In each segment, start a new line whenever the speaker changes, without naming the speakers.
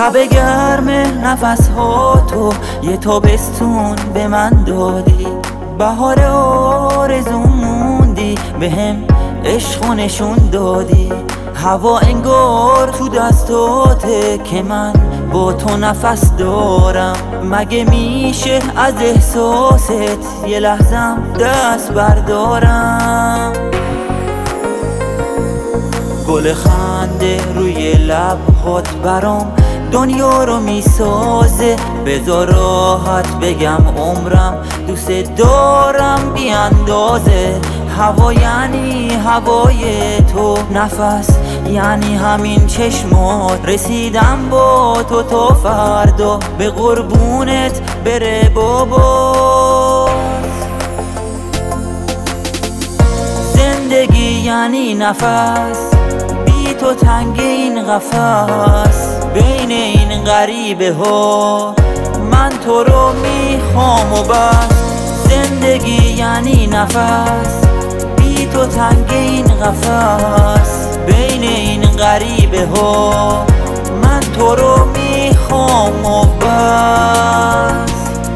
شب گرم نفس ها تو یه تابستون به من دادی، بهار آرزو موندی بهم عشق و نشون دادی. هوا انگار تو دستاته که من با تو نفس دارم، مگه میشه از احساست یه لحظم دست بردارم؟ گل خنده روی لبهات برام دنیا رو میسازه، بذار راحت بگم عمرم دوست دارم بی اندازه. هوا یعنی هوای تو، نفس یعنی همین چشمات، رسیدم با تو تا فردا به قربونت بره بابا. زندگی یعنی نفس، بی تو تنگ این قفس، بین این غریبه ها من تو رو میخوام و بس. زندگی یعنی نفس، بی تو تنگ این قفس، بین این غریبه ها من تو رو میخوام و بس.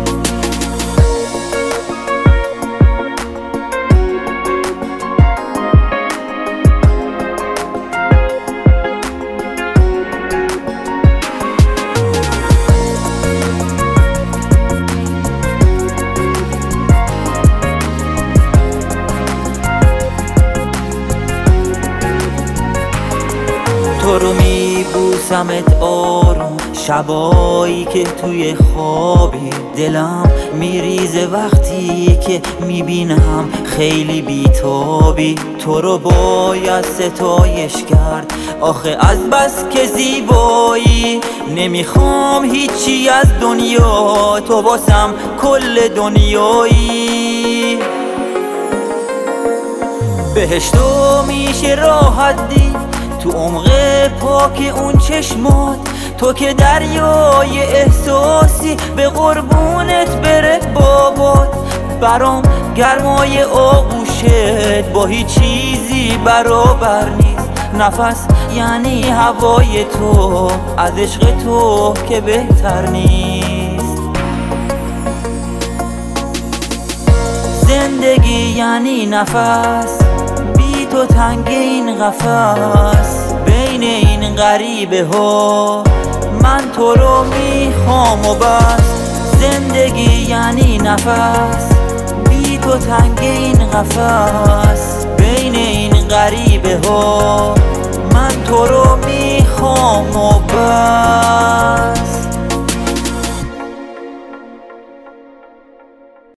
تو رو میبوسمت آروم، شبایی که توی خوابی دلم میریزه وقتی که میبینم خیلی بیتابی. تو رو باید ستایش کرد آخه از بس که زیبایی، نمیخوام هیچی از دنیا، تو واسم کل دنیایی. بهشتو میشه راحت دید تو عمق پاک اون چشمات، تو که دریای احساسی به قربونت بره بابات. برام گرمای آغوشت با هیچ چیزی برابر نیست، نفس یعنی هوای تو، از عشق تو که بهتر نیست. زندگی یعنی نفس، بی تو تنگ این قفس، بین این غریبه ها من تو رو میخوام و بس. زندگی یعنی نفس، بی تو تنگ این قفس، بین این غریبه ها من تو رو میخوام و بس.